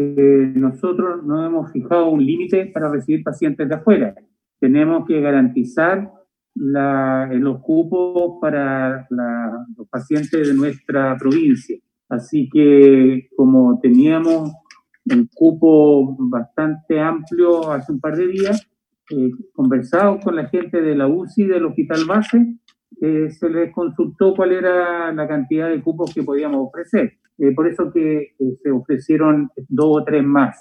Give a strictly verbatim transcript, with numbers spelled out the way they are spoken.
eh, nosotros no hemos fijado un límite para recibir pacientes de afuera. Tenemos que garantizar la, los cupos para la, los pacientes de nuestra provincia. Así que como teníamos un cupo bastante amplio hace un par de días, eh, conversado con la gente de la U C I del Hospital Base, eh, se les consultó cuál era la cantidad de cupos que podíamos ofrecer. Eh, por eso que eh, se ofrecieron dos o tres más.